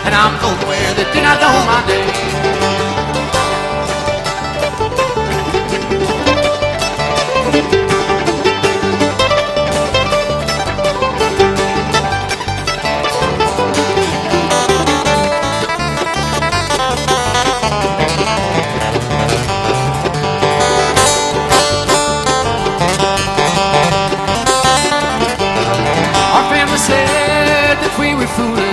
and I'm going where they do not know my name. Our family said that we were foolish